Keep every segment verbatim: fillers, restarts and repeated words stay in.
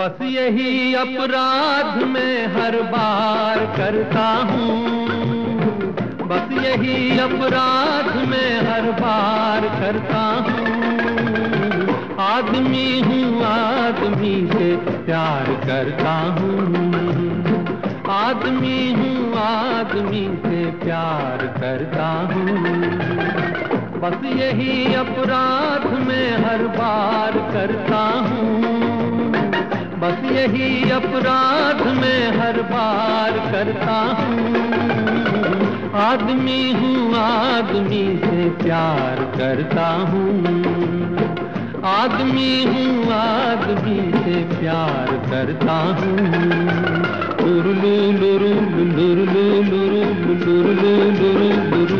बस यही अपराध मैं हर बार करता हूँ, बस यही अपराध मैं हर बार करता हूँ। आदमी हूँ, आदमी से प्यार करता हूँ, आदमी हूँ, आदमी से प्यार करता हूँ। बस यही अपराध मैं हर बार करता हूँ, बस यही अपराध मैं हर बार करता हूँ। आदमी हूँ, आदमी से प्यार करता हूँ, आदमी हूँ, आदमी से प्यार करता हूँ। लुरु लुरु लुरु लुरु लुरु लुरु लुरु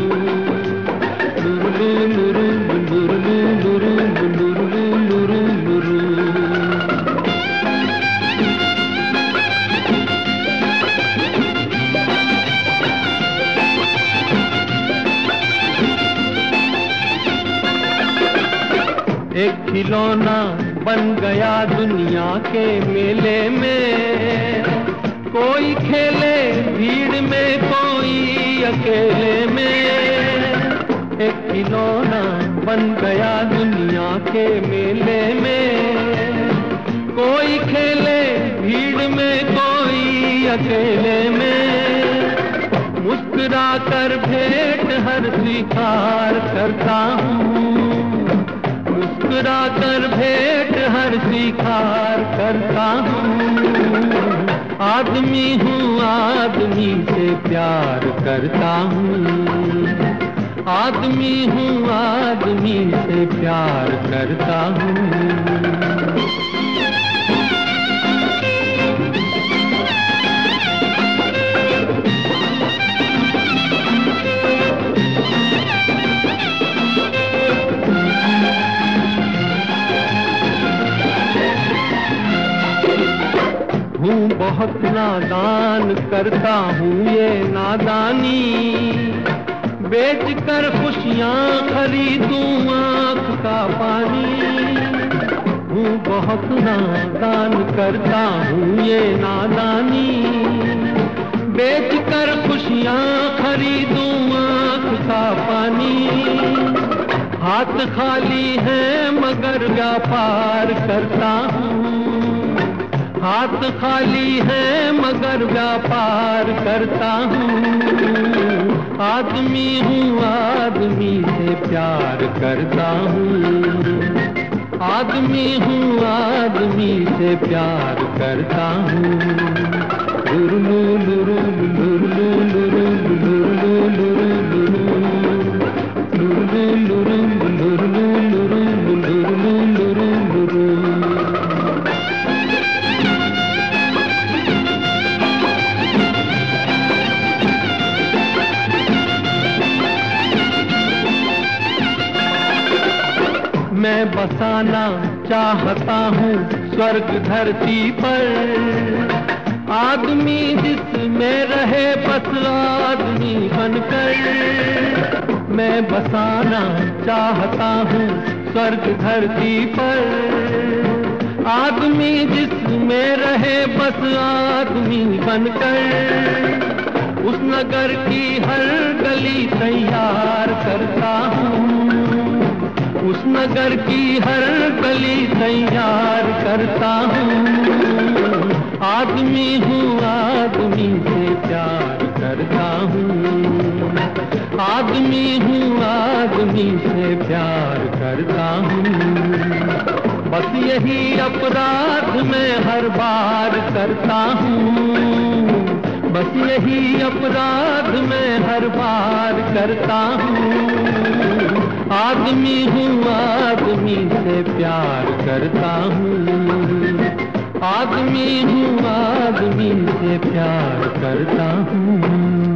एक खिलौना बन गया दुनिया के मेले में, कोई खेले भीड़ में, कोई अकेले में। एक खिलौना बन गया दुनिया के मेले में, कोई खेले भीड़ में, कोई अकेले में। मुस्कुरा कर भेंट हर स्वीकार करता हूँ, मुस्कुरा कर भेंट हर स्वीकार करता हूँ। आदमी हूँ, आदमी से प्यार करता हूँ, आदमी हूँ, आदमी से प्यार करता हूँ। हूँ बहुत नादान, करता हूँ ये नादानी, बेच कर खुशियाँ खरीदूँ आँख का पानी। हूँ बहुत नादान, करता हूँ ये नादानी, बेच कर खुशियाँ खरीदूँ आँख का पानी। हाथ खाली है मगर व्यापार करता हूँ, हाथ खाली है मगर व्यापार करता हूँ। आदमी हूँ, आदमी से प्यार करता हूँ, आदमी हूँ, आदमी से प्यार करता हूँ। लुरु लुरु लुरु लुरु लुरु लुरु मैं बसाना चाहता हूँ स्वर्ग धरती पर, आदमी जिसमें रहे बस आदमी बनकर। मैं बसाना चाहता हूँ स्वर्ग धरती पर, आदमी जिसमें रहे बस आदमी बनकर। उस नगर की हर गली तैयार करता हूँ, उस नगर की हर गली तैयार करता हूँ। आदमी हूँ, आदमी से प्यार करता हूँ, आदमी हूँ, आदमी से प्यार करता हूँ। बस यही अपराध मैं हर बार करता हूँ, बस यही अपराध मैं हर बार करता हूँ। आदमी हूँ, आदमी से प्यार करता हूँ, आदमी हूँ, आदमी से प्यार करता हूँ।